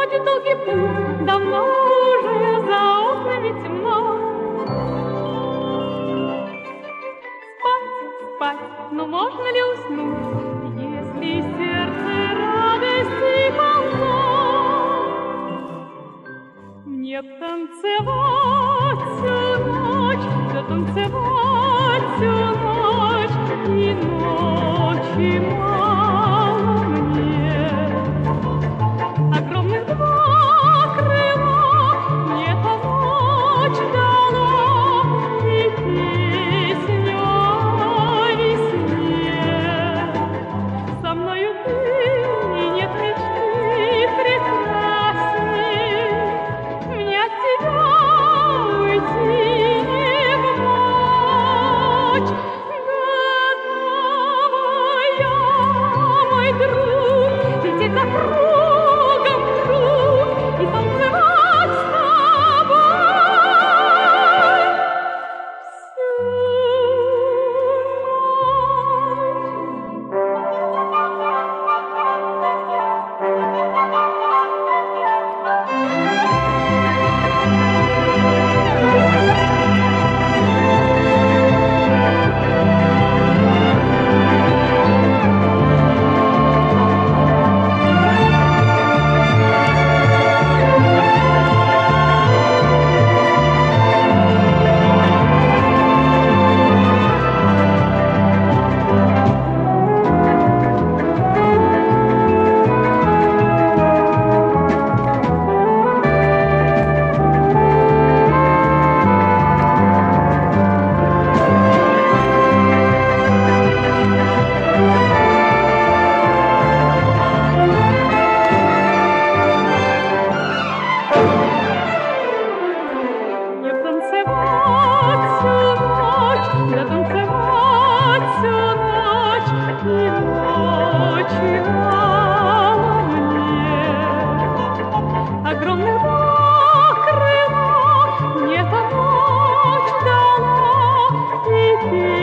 будет долгий путь, давно уже за окнами темно. Спать, спать, но можно ли уснуть, если сердце радости полно? Мне танцевать всю ночь, да танцевать всю ночь, и ночи мало мне. Огромных два крыла мне та ночь дала, и песню о весне. Со мною ты, и нет мечты прекрасней, мне от тебя уйти не в ночь. Готова я, мой друг, лететь за кругом круг и танцевать с тобой огромных два крыла мне та ночь дала, и